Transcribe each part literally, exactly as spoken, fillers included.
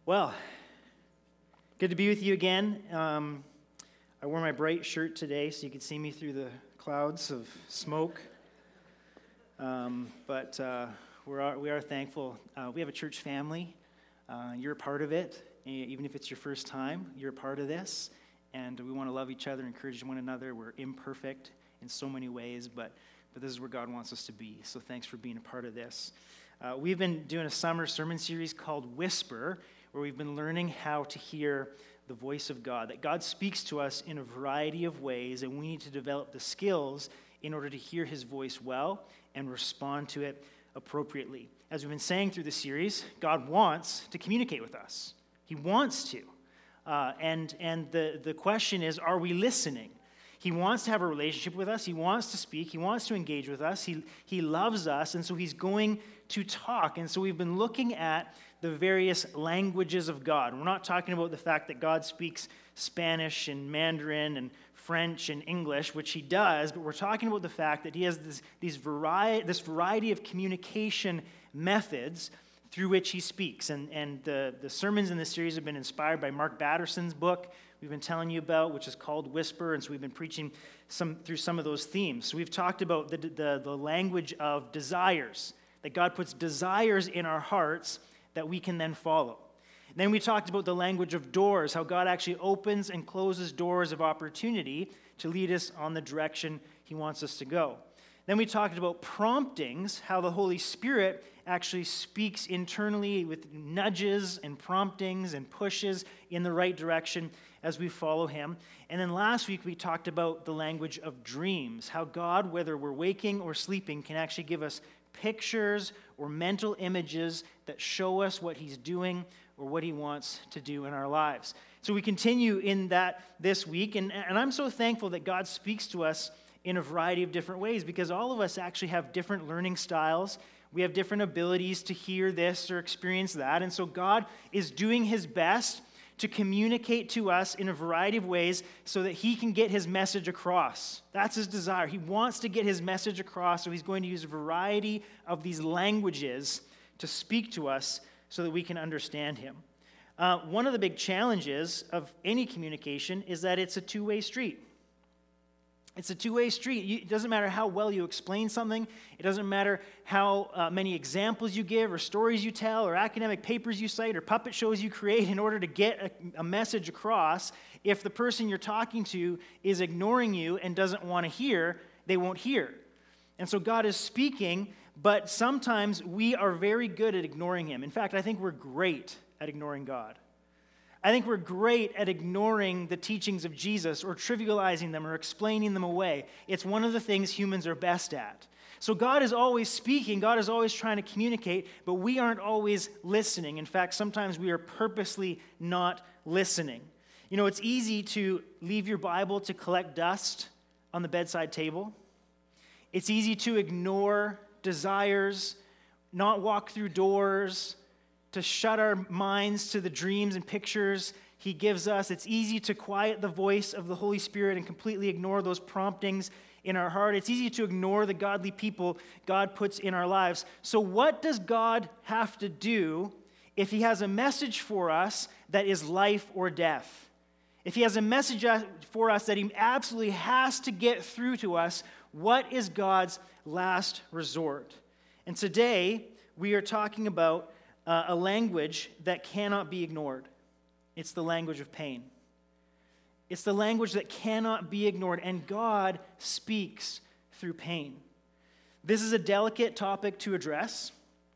Well, good to be with you again. Um, I wore my bright shirt today so you could see me through the clouds of smoke. Um, but uh, we're, we are thankful. Uh, we have a church family. Uh, you're a part of it. Even if it's your first time, you're a part of this. And we want to love each other, encourage one another. We're imperfect in so many ways, but, but this is where God wants us to be. So thanks for being a part of this. Uh, we've been doing a summer sermon series called Whisper, where we've been learning how to hear the voice of God, that God speaks to us in a variety of ways, and we need to develop the skills in order to hear his voice well and respond to it appropriately. As we've been saying through the series, God wants to communicate with us. He wants to. Uh, and and the, the question is, are we listening? He wants to have a relationship with us. He wants to speak. He wants to engage with us. He, he loves us, and so he's going to talk. And so we've been looking at the various languages of God. We're not talking about the fact that God speaks Spanish and Mandarin and French and English, which he does, but we're talking about the fact that he has this, these vari- this variety of communication methods through which he speaks. And, and the, the sermons in this series have been inspired by Mark Batterson's book we've been telling you about, which is called Whisper, and so we've been preaching some through some of those themes. So we've talked about the, the, the language of desires, that God puts desires in our hearts that we can then follow. And then we talked about the language of doors, how God actually opens and closes doors of opportunity to lead us on the direction he wants us to go. Then we talked about promptings, how the Holy Spirit actually speaks internally with nudges and promptings and pushes in the right direction as we follow him. And then last week we talked about the language of dreams, how God, whether we're waking or sleeping, can actually give us pictures or mental images that show us what he's doing or what he wants to do in our lives. So we continue in that this week, and, and I'm so thankful that God speaks to us in a variety of different ways, because all of us actually have different learning styles. We have different abilities to hear this or experience that, and so God is doing his best to communicate to us in a variety of ways so that he can get his message across. That's his desire. He wants to get his message across, so he's going to use a variety of these languages to speak to us so that we can understand him. Uh, one of the big challenges of any communication is that it's a two-way street. It's a two-way street. You, it doesn't matter how well you explain something. It doesn't matter how uh, many examples you give or stories you tell or academic papers you cite or puppet shows you create in order to get a, a message across. If the person you're talking to is ignoring you and doesn't want to hear, they won't hear. And so God is speaking, but sometimes we are very good at ignoring him. In fact, I think we're great at ignoring God. I think we're great at ignoring the teachings of Jesus or trivializing them or explaining them away. It's one of the things humans are best at. So God is always speaking, God is always trying to communicate, but we aren't always listening. In fact, sometimes we are purposely not listening. You know, it's easy to leave your Bible to collect dust on the bedside table. It's easy to ignore desires, not walk through doors, to shut our minds to the dreams and pictures he gives us. It's easy to quiet the voice of the Holy Spirit and completely ignore those promptings in our heart. It's easy to ignore the godly people God puts in our lives. So what does God have to do if he has a message for us that is life or death? If he has a message for us that he absolutely has to get through to us, what is God's last resort? And today we are talking about Uh, a language that cannot be ignored. It's the language of pain. It's the language that cannot be ignored, and God speaks through pain. This is a delicate topic to address.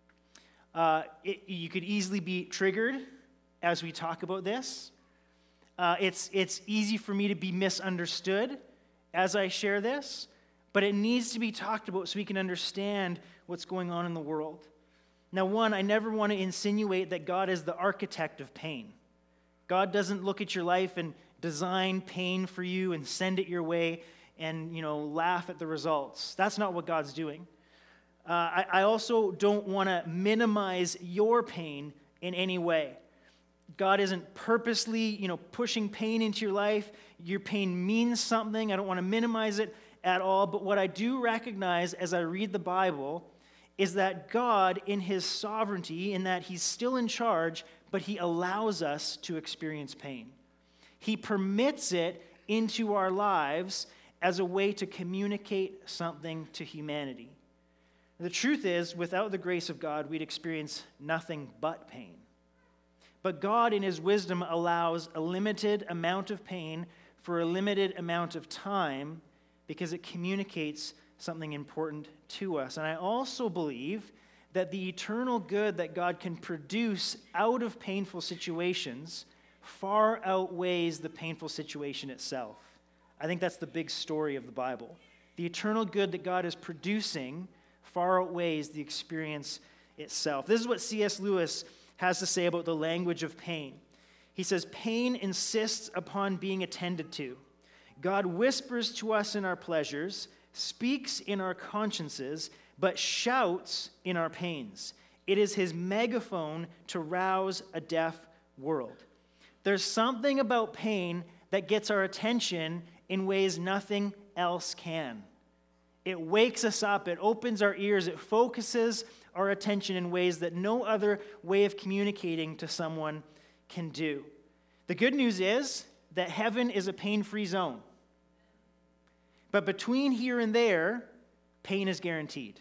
Uh, it, you could easily be triggered as we talk about this. Uh, it's, it's easy for me to be misunderstood as I share this, but it needs to be talked about so we can understand what's going on in the world. Now, one, I never want to insinuate that God is the architect of pain. God doesn't look at your life and design pain for you and send it your way and, you know, laugh at the results. That's not what God's doing. Uh, I, I also don't want to minimize your pain in any way. God isn't purposely, you know, pushing pain into your life. Your pain means something. I don't want to minimize it at all. But what I do recognize as I read the Bible is that God, in his sovereignty, in that he's still in charge, but he allows us to experience pain. He permits it into our lives as a way to communicate something to humanity. The truth is, without the grace of God, we'd experience nothing but pain. But God, in his wisdom, allows a limited amount of pain for a limited amount of time because it communicates something important to us. And I also believe that the eternal good that God can produce out of painful situations far outweighs the painful situation itself. I think that's the big story of the Bible. The eternal good that God is producing far outweighs the experience itself. This is what C S Lewis has to say about the language of pain. He says, pain insists upon being attended to. God whispers to us in our pleasures, speaks in our consciences, but shouts in our pains. It is his megaphone to rouse a deaf world. There's something about pain that gets our attention in ways nothing else can. It wakes us up, it opens our ears, it focuses our attention in ways that no other way of communicating to someone can do. The good news is that heaven is a pain-free zone. But between here and there, pain is guaranteed.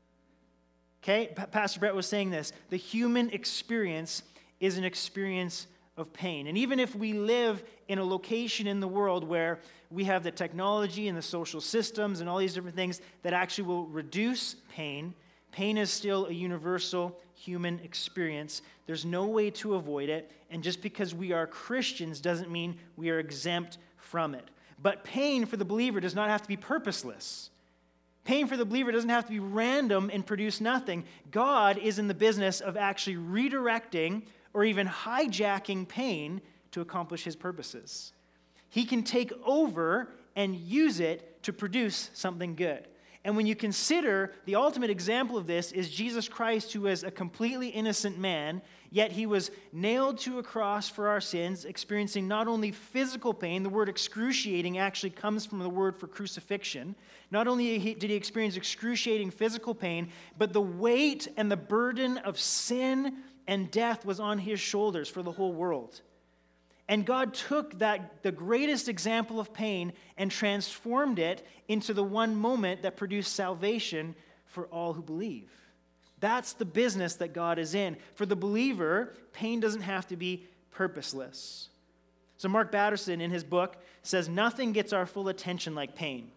Okay? P- Pastor Brett was saying this. The human experience is an experience of pain. And even if we live in a location in the world where we have the technology and the social systems and all these different things that actually will reduce pain, pain is still a universal human experience. There's no way to avoid it. And just because we are Christians doesn't mean we are exempt from it. But pain for the believer does not have to be purposeless. Pain for the believer doesn't have to be random and produce nothing. God is in the business of actually redirecting or even hijacking pain to accomplish his purposes. He can take over and use it to produce something good. And when you consider the ultimate example of this is Jesus Christ, who is a completely innocent man, yet he was nailed to a cross for our sins, experiencing not only physical pain, the word excruciating actually comes from the word for crucifixion. Not only did he experience excruciating physical pain, but the weight and the burden of sin and death was on his shoulders for the whole world. And God took that, the greatest example of pain, and transformed it into the one moment that produced salvation for all who believe. That's the business that God is in. For the believer, pain doesn't have to be purposeless. So Mark Batterson, in his book, says, nothing gets our full attention like pain.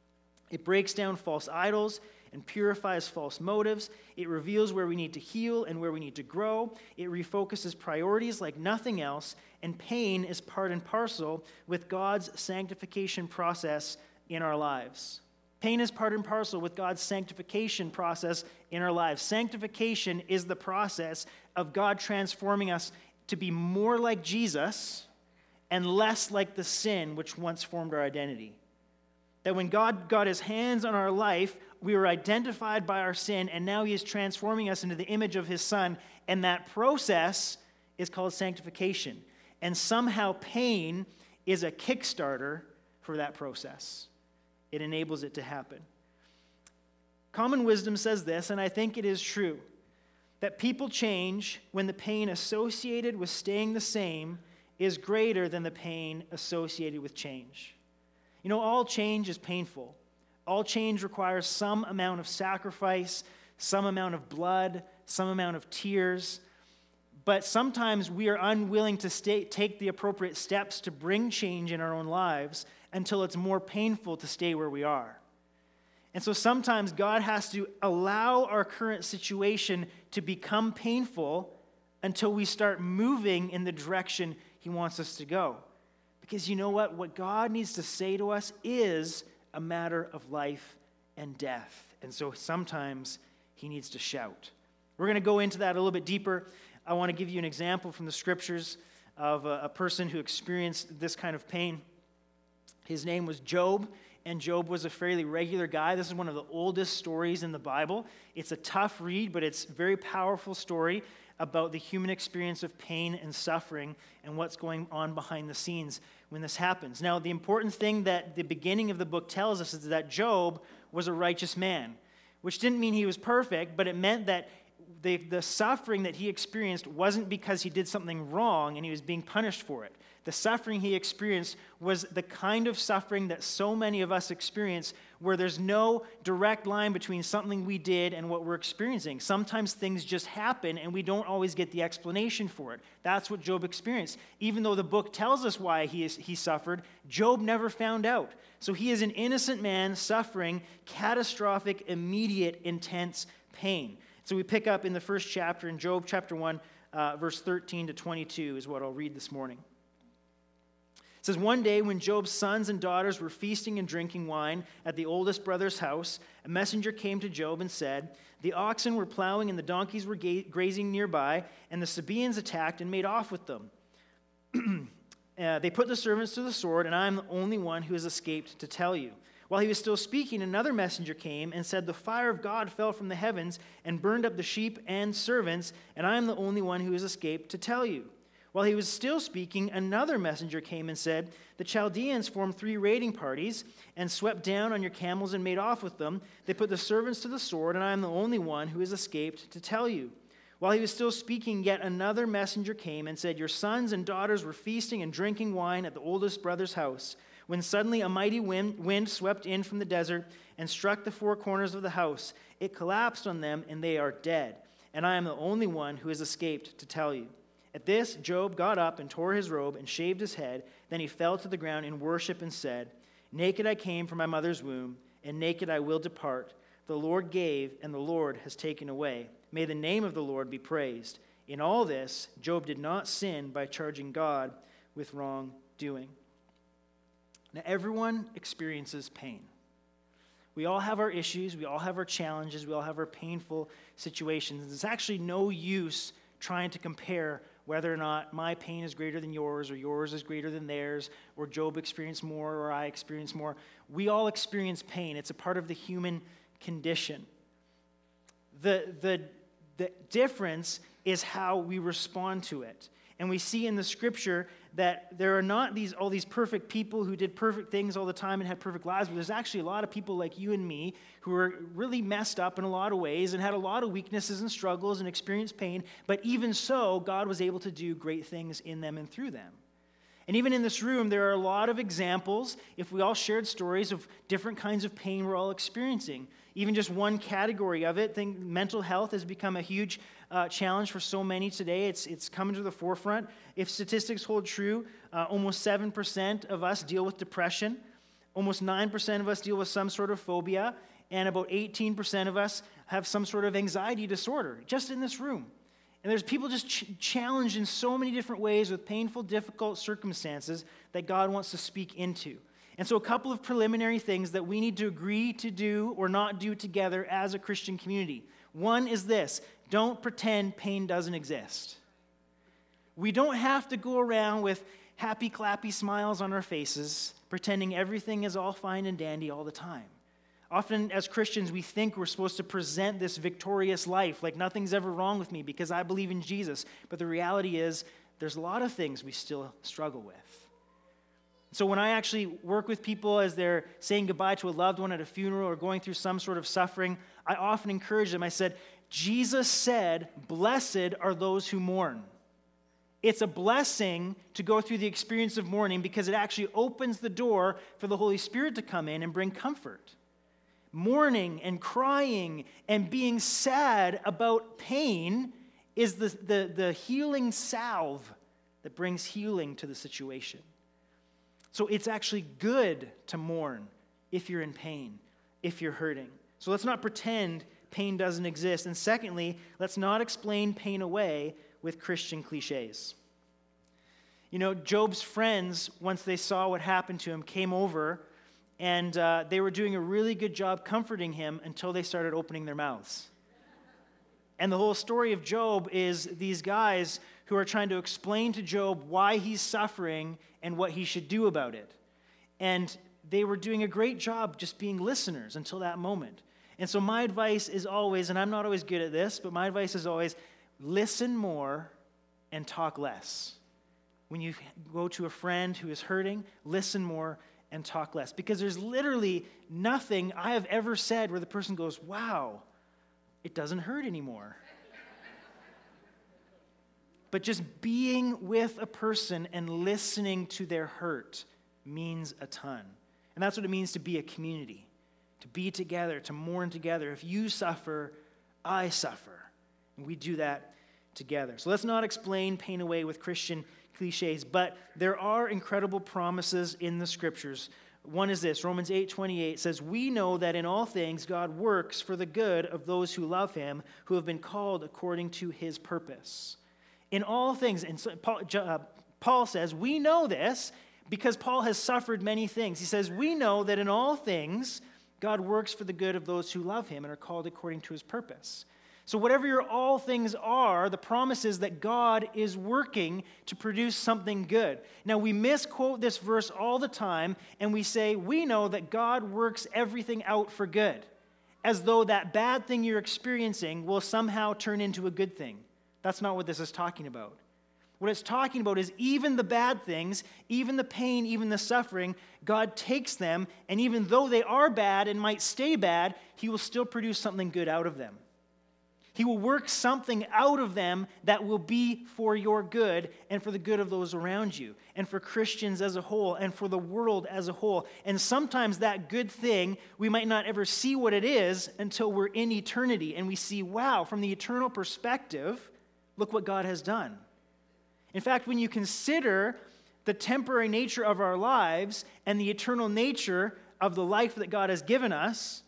It breaks down false idols and purifies false motives. It reveals where we need to heal and where we need to grow. It refocuses priorities like nothing else, and pain is part and parcel with God's sanctification process in our lives. Pain is part and parcel with God's sanctification process in our lives. Sanctification is the process of God transforming us to be more like Jesus and less like the sin which once formed our identity. That when God got his hands on our life, we were identified by our sin, and now he is transforming us into the image of his Son, and that process is called sanctification. And somehow pain is a kickstarter for that process. It enables it to happen. Common wisdom says this, and I think it is true, that people change when the pain associated with staying the same is greater than the pain associated with change. You know, all change is painful. All change requires some amount of sacrifice, some amount of blood, some amount of tears. But sometimes we are unwilling to stay, take the appropriate steps to bring change in our own lives until it's more painful to stay where we are. And so sometimes God has to allow our current situation to become painful until we start moving in the direction he wants us to go. Because you know what? What God needs to say to us is a matter of life and death. And so sometimes he needs to shout. We're going to go into that a little bit deeper. I want to give you an example from the scriptures of a, a person who experienced this kind of pain. His name was Job, and Job was a fairly regular guy. This is one of the oldest stories in the Bible. It's a tough read, but it's a very powerful story about the human experience of pain and suffering and what's going on behind the scenes when this happens. Now, the important thing that the beginning of the book tells us is that Job was a righteous man. which didn't mean he was perfect, but it meant that the, the suffering that he experienced wasn't because he did something wrong and he was being punished for it. The suffering he experienced was the kind of suffering that so many of us experience, where there's no direct line between something we did and what we're experiencing. Sometimes things just happen and we don't always get the explanation for it. That's what Job experienced. Even though the book tells us why he, is, he suffered, Job never found out. So he is an innocent man suffering catastrophic, immediate, intense pain. So we pick up in the first chapter, in Job chapter one, uh, verse thirteen to twenty-two is what I'll read this morning. It says, one day when Job's sons and daughters were feasting and drinking wine at the oldest brother's house, a messenger came to Job and said, the oxen were plowing and the donkeys were grazing nearby, and the Sabaeans attacked and made off with them. uh, they put the servants to the sword, and I am the only one who has escaped to tell you. While he was still speaking, another messenger came and said, the fire of God fell from the heavens and burned up the sheep and servants, and I am the only one who has escaped to tell you. While he was still speaking, another messenger came and said, the Chaldeans formed three raiding parties and swept down on your camels and made off with them. They put the servants to the sword, and I am the only one who has escaped to tell you. While he was still speaking, yet another messenger came and said, your sons and daughters were feasting and drinking wine at the oldest brother's house, when suddenly a mighty wind, wind swept in from the desert and struck the four corners of the house. It collapsed on them, and they are dead. And I am the only one who has escaped to tell you. At this, Job got up and tore his robe and shaved his head. Then he fell to the ground in worship and said, naked I came from my mother's womb, and naked I will depart. The Lord gave, and the Lord has taken away. May the name of the Lord be praised. In all this, Job did not sin by charging God with wrongdoing. Now, everyone experiences pain. We all have our issues. We all have our challenges. We all have our painful situations. There's actually no use trying to compare whether or not my pain is greater than yours, or yours is greater than theirs, or Job experienced more, or I experienced more. We all experience pain. It's a part of the human condition. The, the, the difference is how we respond to it. And we see in the scripture that there are not these all these perfect people who did perfect things all the time and had perfect lives, but there's actually a lot of people like you and me who are really messed up in a lot of ways and had a lot of weaknesses and struggles and experienced pain, but even so, God was able to do great things in them and through them. And even in this room, there are a lot of examples, if we all shared stories of different kinds of pain we're all experiencing. Even just one category of it, think mental health has become a huge uh, challenge for so many today. It's it's coming to the forefront. If statistics hold true, uh, almost seven percent of us deal with depression. Almost nine percent of us deal with some sort of phobia. And about eighteen percent of us have some sort of anxiety disorder, just in this room. And there's people just ch- challenged in so many different ways with painful, difficult circumstances that God wants to speak into. And so a couple of preliminary things that we need to agree to do or not do together as a Christian community. One is this: don't pretend pain doesn't exist. We don't have to go around with happy, clappy smiles on our faces, pretending everything is all fine and dandy all the time. Often as Christians, we think we're supposed to present this victorious life, like nothing's ever wrong with me because I believe in Jesus. But the reality is there's a lot of things we still struggle with. So when I actually work with people as they're saying goodbye to a loved one at a funeral or going through some sort of suffering, I often encourage them. I said, Jesus said, blessed are those who mourn. It's a blessing to go through the experience of mourning because it actually opens the door for the Holy Spirit to come in and bring comfort. Mourning and crying and being sad about pain is the, the, the healing salve that brings healing to the situation. So it's actually good to mourn if you're in pain, if you're hurting. So let's not pretend pain doesn't exist. And secondly, let's not explain pain away with Christian cliches. You know, Job's friends, once they saw what happened to him, came over and uh, they were doing a really good job comforting him until they started opening their mouths. And the whole story of Job is these guys who are trying to explain to Job why he's suffering and what he should do about it. And they were doing a great job just being listeners until that moment. And so my advice is always, and I'm not always good at this, but my advice is always, listen more and talk less. When you go to a friend who is hurting, listen more and talk less. Because there's literally nothing I have ever said where the person goes, wow, it doesn't hurt anymore. But just being with a person and listening to their hurt means a ton. And that's what it means to be a community, to be together, to mourn together. If you suffer, I suffer. And we do that together. So let's not explain pain away with Christian cliches, but there are incredible promises in the scriptures. One is this, Romans eight twenty-eight says, we know that in all things God works for the good of those who love him, who have been called according to his purpose. In all things, and so Paul, uh, Paul says, we know this because Paul has suffered many things. He says, we know that in all things God works for the good of those who love him and are called according to his purpose. So whatever your all things are, the promise is that God is working to produce something good. Now, we misquote this verse all the time, and we say, we know that God works everything out for good, as though that bad thing you're experiencing will somehow turn into a good thing. That's not what this is talking about. What it's talking about is even the bad things, even the pain, even the suffering, God takes them, and even though they are bad and might stay bad, he will still produce something good out of them. He will work something out of them that will be for your good and for the good of those around you and for Christians as a whole and for the world as a whole. And sometimes that good thing, we might not ever see what it is until we're in eternity and we see, wow, from the eternal perspective, look what God has done. In fact, when you consider the temporary nature of our lives and the eternal nature of the life that God has given us,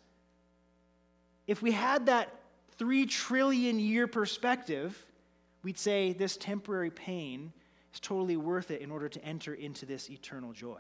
if we had that three trillion year perspective, we'd say this temporary pain is totally worth it in order to enter into this eternal joy.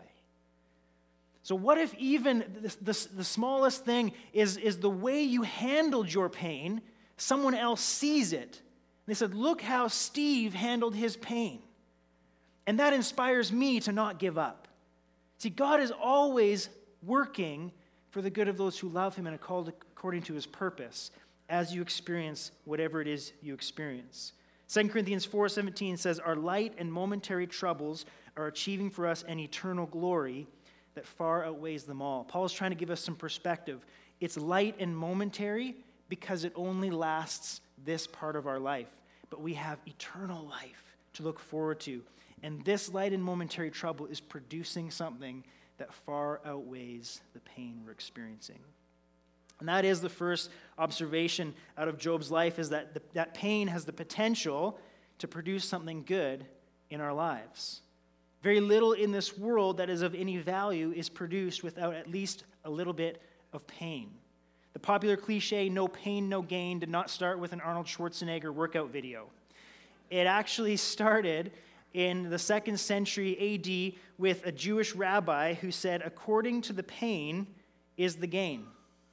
So what if even the, the, the smallest thing is, is the way you handled your pain, someone else sees it. They said, look how Steve handled his pain. And that inspires me to not give up. See, God is always working for the good of those who love him and are called according to his purpose as you experience whatever it is you experience. Second Corinthians four seventeen says, our light and momentary troubles are achieving for us an eternal glory that far outweighs them all. Paul is trying to give us some perspective. It's light and momentary because it only lasts this part of our life. But we have eternal life to look forward to. And this light and momentary trouble is producing something that far outweighs the pain we're experiencing. And that is the first observation out of Job's life, is that the, that pain has the potential to produce something good in our lives. Very little in this world that is of any value is produced without at least a little bit of pain. The popular cliche, no pain, no gain, did not start with an Arnold Schwarzenegger workout video. It actually started in the second century A D with a Jewish rabbi who said, according to the pain is the gain.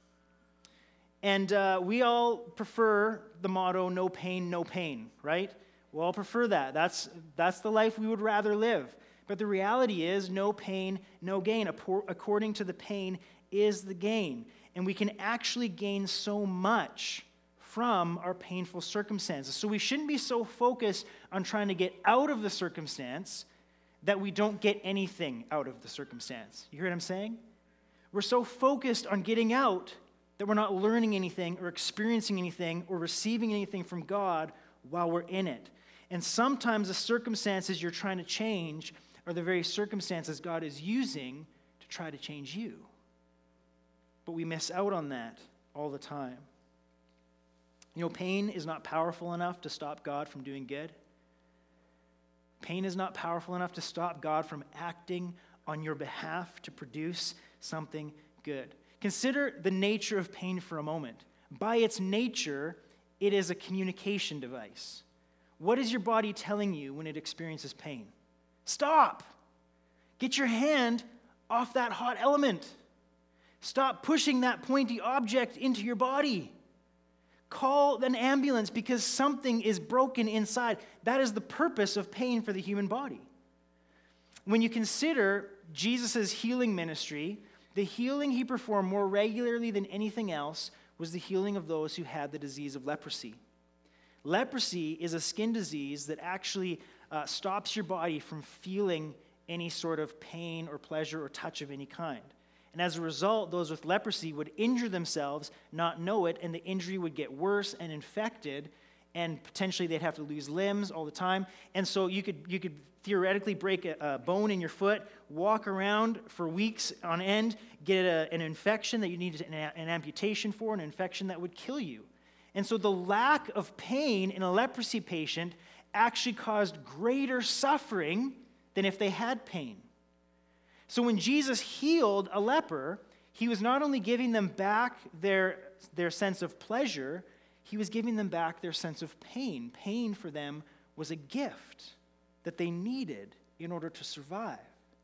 And uh, we all prefer the motto, no pain, no pain, right? We all prefer that. That's, that's the life we would rather live. But the reality is, no pain, no gain. According to the pain is the gain. And we can actually gain so much from our painful circumstances. So we shouldn't be so focused on trying to get out of the circumstance that we don't get anything out of the circumstance. You hear what I'm saying? We're so focused on getting out that we're not learning anything or experiencing anything or receiving anything from God while we're in it. And sometimes the circumstances you're trying to change are the very circumstances God is using to try to change you. But we miss out on that all the time. You know, pain is not powerful enough to stop God from doing good. Pain is not powerful enough to stop God from acting on your behalf to produce something good. Consider the nature of pain for a moment. By its nature, it is a communication device. What is your body telling you when it experiences pain? Stop! Get your hand off that hot element. Stop pushing that pointy object into your body. Call an ambulance because something is broken inside. That is the purpose of pain for the human body. When you consider Jesus' healing ministry, the healing he performed more regularly than anything else was the healing of those who had the disease of leprosy. Leprosy is a skin disease that actually uh, stops your body from feeling any sort of pain or pleasure or touch of any kind. And as a result, those with leprosy would injure themselves, not know it, and the injury would get worse and infected, and potentially they'd have to lose limbs all the time. And so you could you could theoretically break a, a bone in your foot, walk around for weeks on end, get a, an infection that you need an, an amputation for, an infection that would kill you. And so the lack of pain in a leprosy patient actually caused greater suffering than if they had pain. So when Jesus healed a leper, he was not only giving them back their, their sense of pleasure, he was giving them back their sense of pain. Pain for them was a gift that they needed in order to survive.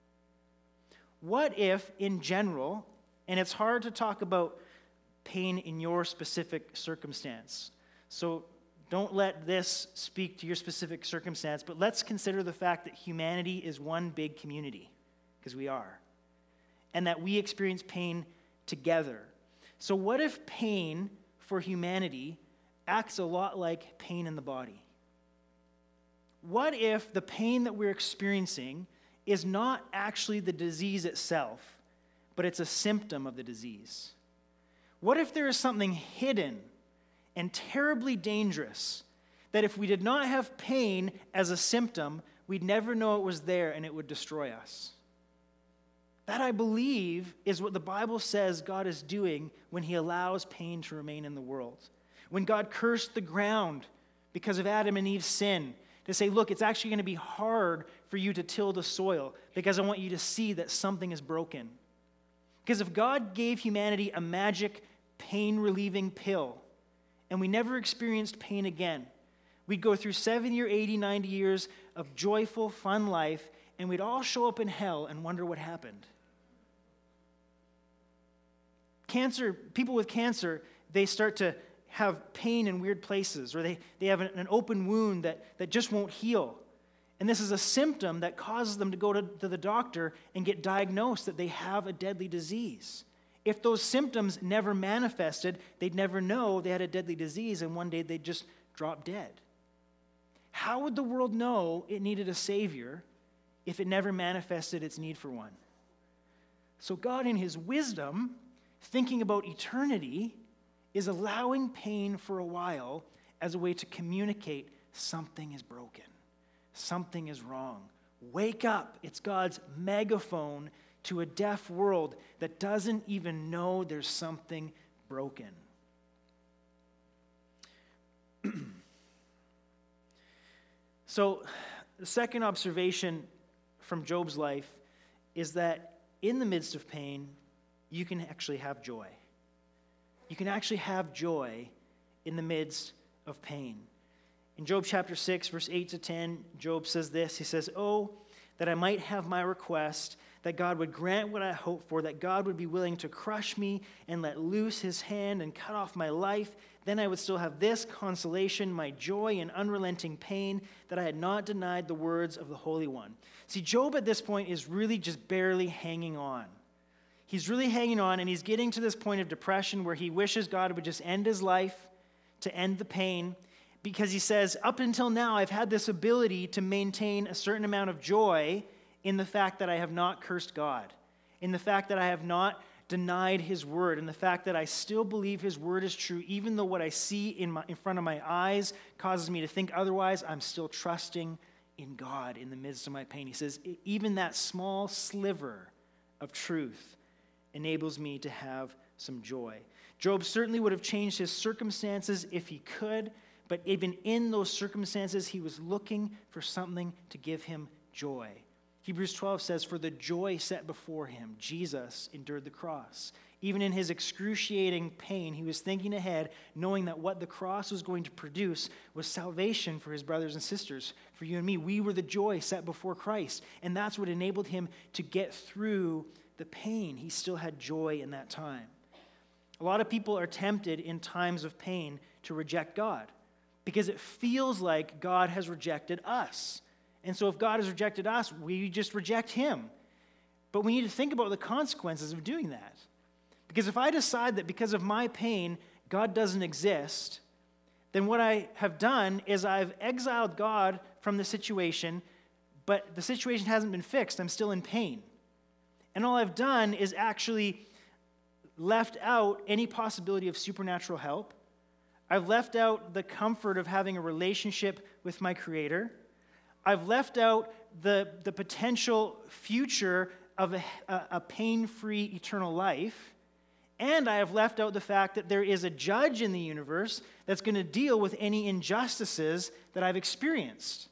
What if, in general, and it's hard to talk about pain in your specific circumstance, so don't let this speak to your specific circumstance, but let's consider the fact that humanity is one big community, because we are, and that we experience pain together. So what if pain for humanity acts a lot like pain in the body? What if the pain that we're experiencing is not actually the disease itself, but it's a symptom of the disease? What if there is something hidden and terribly dangerous that if we did not have pain as a symptom, we'd never know it was there and it would destroy us? That, I believe, is what the Bible says God is doing when he allows pain to remain in the world. When God cursed the ground because of Adam and Eve's sin, to say, look, it's actually going to be hard for you to till the soil because I want you to see that something is broken. Because if God gave humanity a magic pain-relieving pill and we never experienced pain again, we'd go through seventy or eighty, ninety years of joyful, fun life, and we'd all show up in hell and wonder what happened. Cancer, people with cancer, they start to have pain in weird places, or they, they have an, an open wound that, that just won't heal. And this is a symptom that causes them to go to, to the doctor and get diagnosed that they have a deadly disease. If those symptoms never manifested, they'd never know they had a deadly disease, and one day they'd just drop dead. How would the world know it needed a Savior if it never manifested its need for one? So God, in his wisdom, thinking about eternity, is allowing pain for a while as a way to communicate something is broken, something is wrong. Wake up. It's God's megaphone to a deaf world that doesn't even know there's something broken. So, the second observation from Job's life is that in the midst of pain, you can actually have joy. You can actually have joy in the midst of pain. In Job chapter six, verse eight to ten, Job says this. He says, "Oh, that I might have my request, that God would grant what I hope for, that God would be willing to crush me and let loose his hand and cut off my life. Then I would still have this consolation, my joy in unrelenting pain, that I had not denied the words of the Holy One." See, Job at this point is really just barely hanging on. He's really hanging on, and he's getting to this point of depression where he wishes God would just end his life to end the pain, because he says, up until now, I've had this ability to maintain a certain amount of joy in the fact that I have not cursed God, in the fact that I have not denied his word, in the fact that I still believe his word is true, even though what I see in, my, in front of my eyes causes me to think otherwise, I'm still trusting in God in the midst of my pain. He says, even that small sliver of truth enables me to have some joy. Job certainly would have changed his circumstances if he could, but even in those circumstances, he was looking for something to give him joy. Hebrews twelve says, "For the joy set before him, Jesus endured the cross." Even in his excruciating pain, he was thinking ahead, knowing that what the cross was going to produce was salvation for his brothers and sisters, for you and me. We were the joy set before Christ, and that's what enabled him to get through the pain. He still had joy in that time. A lot of people are tempted in times of pain to reject God because it feels like God has rejected us. And so if God has rejected us, we just reject him. But we need to think about the consequences of doing that. Because if I decide that because of my pain, God doesn't exist, then what I have done is I've exiled God from the situation but the situation hasn't been fixed. I'm still in pain. And all I've done is actually left out any possibility of supernatural help. I've left out the comfort of having a relationship with my Creator. I've left out the, the potential future of a, a, a pain-free eternal life. And I have left out the fact that there is a judge in the universe that's going to deal with any injustices that I've experienced.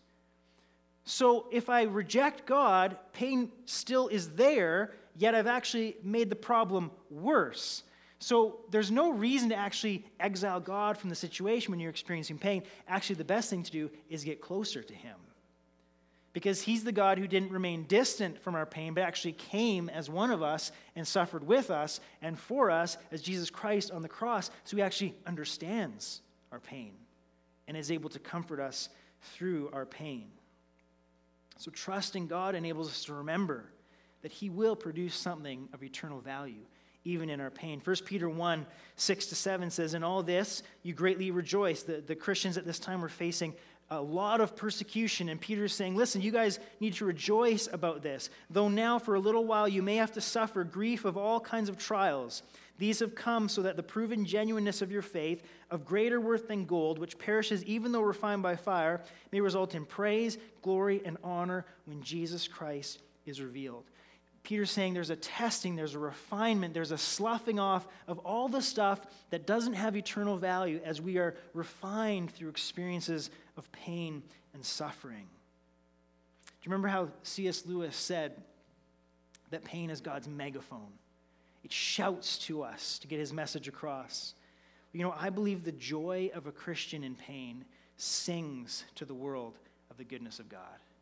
So if I reject God, pain still is there, yet I've actually made the problem worse. So there's no reason to actually exile God from the situation when you're experiencing pain. Actually, the best thing to do is get closer to Him. Because He's the God who didn't remain distant from our pain, but actually came as one of us and suffered with us and for us as Jesus Christ on the cross. So He actually understands our pain and is able to comfort us through our pain. So trusting God enables us to remember that He will produce something of eternal value, even in our pain. First Peter one, six to seven says, "In all this you greatly rejoice." The, the Christians at this time were facing a lot of persecution, and Peter's saying, listen, you guys need to rejoice about this. Though now for a little while you may have to suffer grief of all kinds of trials. These have come so that the proven genuineness of your faith, of greater worth than gold, which perishes even though refined by fire, may result in praise, glory, and honor when Jesus Christ is revealed. Peter's saying there's a testing, there's a refinement, there's a sloughing off of all the stuff that doesn't have eternal value as we are refined through experiences of pain and suffering. Do you remember how C S Lewis said that pain is God's megaphone? It shouts to us to get His message across. You know, I believe the joy of a Christian in pain sings to the world of the goodness of God.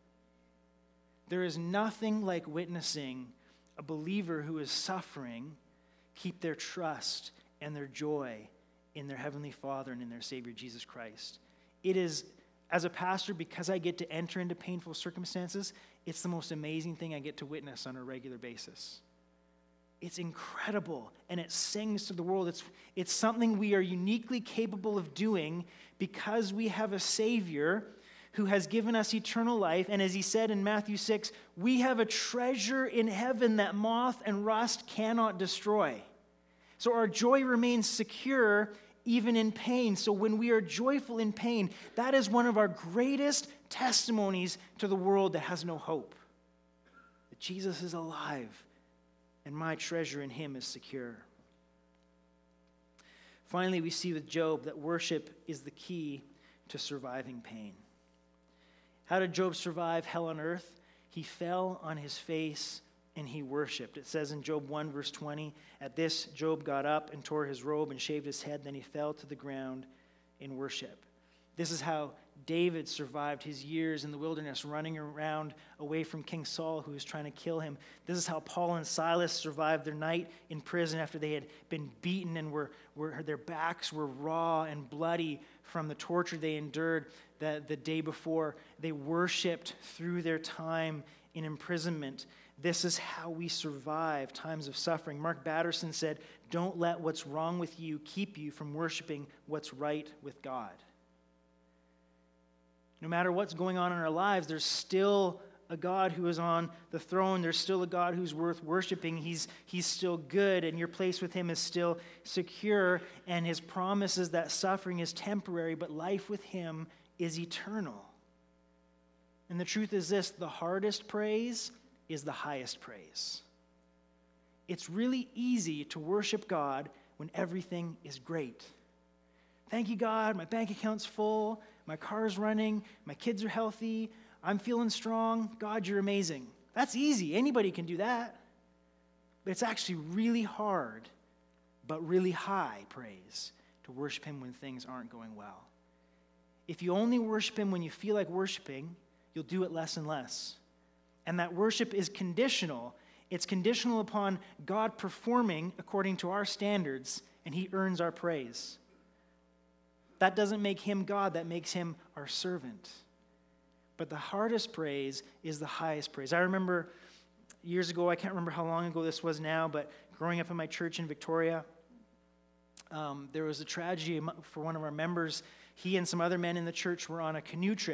There is nothing like witnessing a believer who is suffering keep their trust and their joy in their Heavenly Father and in their Savior, Jesus Christ. It is, as a pastor, because I get to enter into painful circumstances, it's the most amazing thing I get to witness on a regular basis. It's incredible, and it sings to the world. It's, it's something we are uniquely capable of doing because we have a Savior who has given us eternal life. And as He said in Matthew six, we have a treasure in heaven that moth and rust cannot destroy. So our joy remains secure even in pain. So when we are joyful in pain, that is one of our greatest testimonies to the world that has no hope. That Jesus is alive and my treasure in Him is secure. Finally, we see with Job that worship is the key to surviving pain. How did Job survive hell on earth? He fell on his face and he worshiped. It says in Job one, verse twenty, "At this, Job got up and tore his robe and shaved his head. Then he fell to the ground in worship." This is how David survived his years in the wilderness, running around away from King Saul, who was trying to kill him. This is how Paul and Silas survived their night in prison after they had been beaten and were, were their backs were raw and bloody from the torture they endured the, the day before. They worshiped through their time in imprisonment. This is how we survive times of suffering. Mark Batterson said, "Don't let what's wrong with you keep you from worshiping what's right with God." No matter what's going on in our lives, there's still a God who is on the throne. There's still a God who's worth worshiping. He's, he's still good, and your place with Him is still secure. And His promise is that suffering is temporary, but life with Him is eternal. And the truth is this: the hardest praise is the highest praise. It's really easy to worship God when everything is great. Thank you, God, my bank account's full, my car's running, my kids are healthy, I'm feeling strong. God, you're amazing. That's easy. Anybody can do that. But it's actually really hard, but really high praise to worship Him when things aren't going well. If you only worship Him when you feel like worshiping, you'll do it less and less. And that worship is conditional. It's conditional upon God performing according to our standards, and He earns our praise. That doesn't make Him God, that makes Him our servant. But the hardest praise is the highest praise. I remember years ago, I can't remember how long ago this was now, but growing up in my church in Victoria, um, there was a tragedy for one of our members. He and some other men in the church were on a canoe trip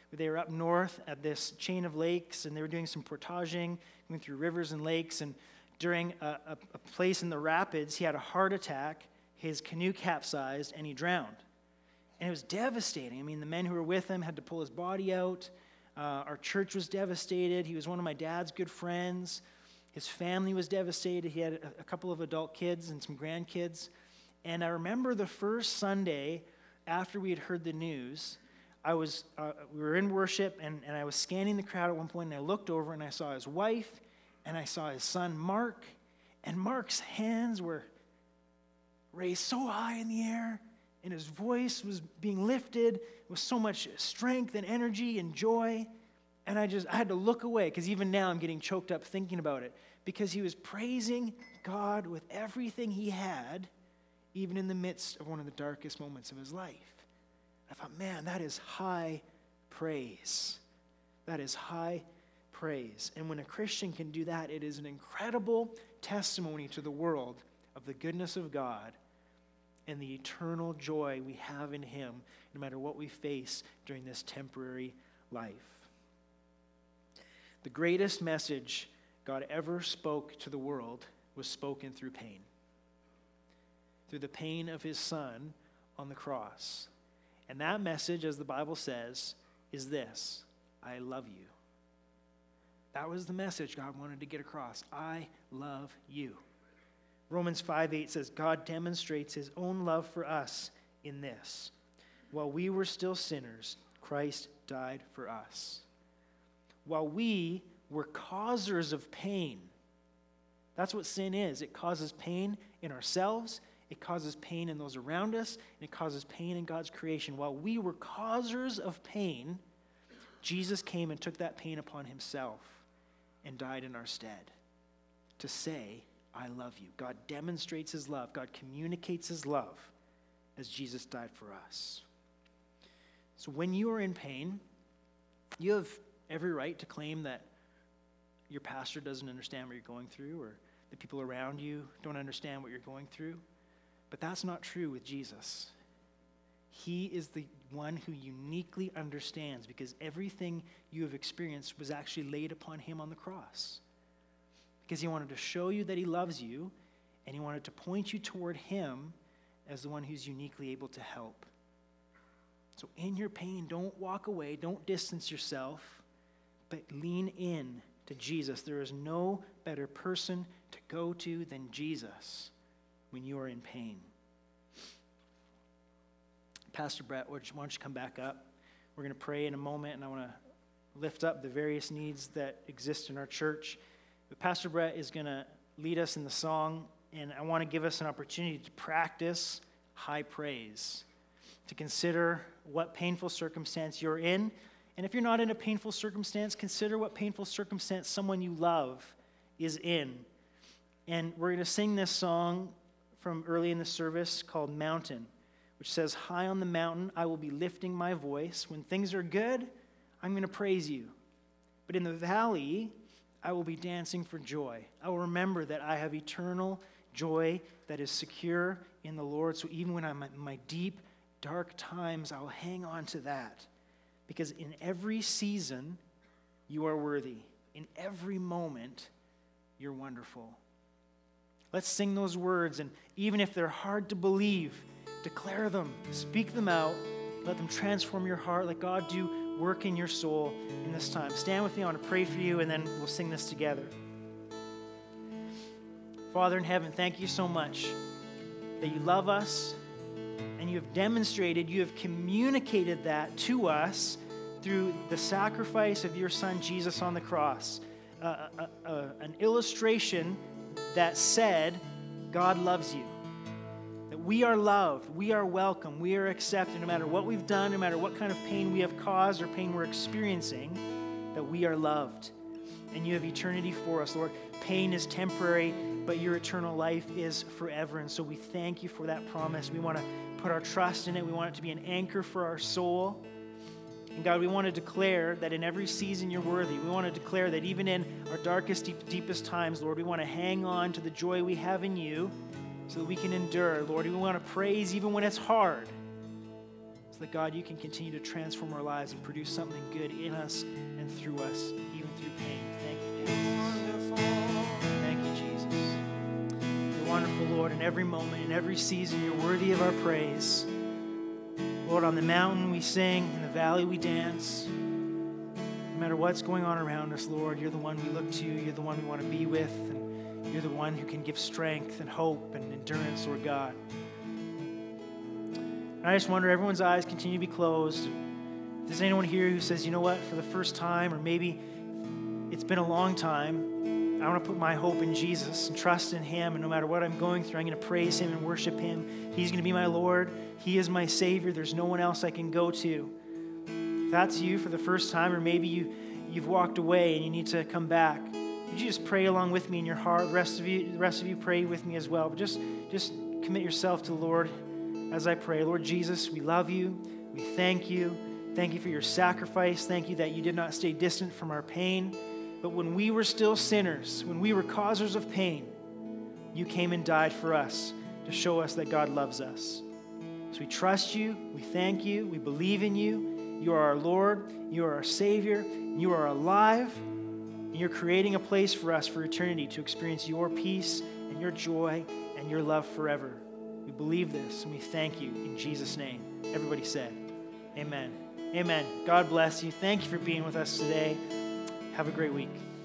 They were up north at this chain of lakes, and they were doing some portaging, going through rivers and lakes, and during a, a, a place in the rapids, he had a heart attack, his canoe capsized, and he drowned. And it was devastating. I mean, the men who were with him had to pull his body out. Uh, our church was devastated. He was one of my dad's good friends. His family was devastated. He had a, a couple of adult kids and some grandkids. And I remember the first Sunday after we had heard the news, I was uh, we were in worship, and, and I was scanning the crowd at one point, and I looked over, and I saw his wife, and I saw his son, Mark, and Mark's hands were raised so high in the air, and his voice was being lifted with so much strength and energy and joy. And I just, I had to look away, because even now I'm getting choked up thinking about it, because he was praising God with everything he had, even in the midst of one of the darkest moments of his life. I thought, man, that is high praise. That is high praise. And when a Christian can do that, it is an incredible testimony to the world of the goodness of God and the eternal joy we have in him, no matter what we face during this temporary life. The greatest message God ever spoke to the world was spoken through pain. Through the pain of his son on the cross. And that message, as the Bible says, is this: I love you. That was the message God wanted to get across. I love you. Romans five eight says, God demonstrates his own love for us in this: while we were still sinners, Christ died for us. While we were causers of pain. That's what sin is. It causes pain in ourselves, it causes pain in those around us, and it causes pain in God's creation. While we were causers of pain, Jesus came and took that pain upon himself and died in our stead to say, I love you. God demonstrates his love. God communicates his love as Jesus died for us. So when you are in pain, you have every right to claim that your pastor doesn't understand what you're going through, or the people around you don't understand what you're going through. But that's not true with Jesus. He is the one who uniquely understands, because everything you have experienced was actually laid upon him on the cross. Because he wanted to show you that he loves you, and he wanted to point you toward him as the one who's uniquely able to help. So in your pain, don't walk away, don't distance yourself, but lean in to Jesus. There is no better person to go to than Jesus when you are in pain. Pastor Brett, why don't you come back up? We're going to pray in a moment, and I want to lift up the various needs that exist in our church. But Pastor Brett is going to lead us in the song, and I want to give us an opportunity to practice high praise, to consider what painful circumstance you're in. And if you're not in a painful circumstance, consider what painful circumstance someone you love is in. And we're going to sing this song from early in the service called Mountain, which says, high on the mountain, I will be lifting my voice. When things are good, I'm going to praise you. But in the valley, I will be dancing for joy. I will remember that I have eternal joy that is secure in the Lord. So even when I'm in my deep, dark times, I'll hang on to that. Because in every season, you are worthy. In every moment, you're wonderful. Let's sing those words, and even if they're hard to believe, declare them, speak them out, let them transform your heart, let God do work in your soul in this time. Stand with me, I want to pray for you, and then we'll sing this together. Father in heaven, thank you so much that you love us, and you have demonstrated, you have communicated that to us through the sacrifice of your Son, Jesus, on the cross. Uh, uh, uh, an illustration that said, God loves you. That we are loved, we are welcome, we are accepted, no matter what we've done, no matter what kind of pain we have caused or pain we're experiencing, that we are loved. And you have eternity for us, Lord. Pain is temporary, but your eternal life is forever. And so we thank you for that promise. We want to put our trust in it. We want it to be an anchor for our soul. And God, we want to declare that in every season you're worthy. We want to declare that even in our darkest, deep, deepest times, Lord, we want to hang on to the joy we have in you so that we can endure. Lord, we want to praise even when it's hard, so that, God, you can continue to transform our lives and produce something good in us and through us, even through pain. Thank you, Jesus. Thank you, Jesus. You're wonderful, Lord, in every moment, in every season. You're worthy of our praise. Lord, on the mountain we sing, in the valley we dance. No matter what's going on around us, Lord, you're the one we look to. You're the one we want to be with. And you're the one who can give strength and hope and endurance, Lord God. And I just wonder, everyone's eyes continue to be closed. If there's anyone here who says, you know what, for the first time, or maybe it's been a long time, I want to put my hope in Jesus and trust in him, and no matter what I'm going through, I'm going to praise him and worship him. He's going to be my Lord. He is my Savior. There's no one else I can go to. If that's you for the first time, or maybe you, you've walked away and you need to come back, would you just pray along with me in your heart? The rest of you, the rest of you pray with me as well. But just, just commit yourself to the Lord as I pray. Lord Jesus, we love you. We thank you. Thank you for your sacrifice. Thank you that you did not stay distant from our pain. But when we were still sinners, when we were causers of pain, you came and died for us to show us that God loves us. So we trust you. We thank you. We believe in you. You are our Lord. You are our Savior. You are alive. And you're creating a place for us for eternity to experience your peace and your joy and your love forever. We believe this and we thank you in Jesus' name. Everybody said, amen. Amen. God bless you. Thank you for being with us today. Have a great week.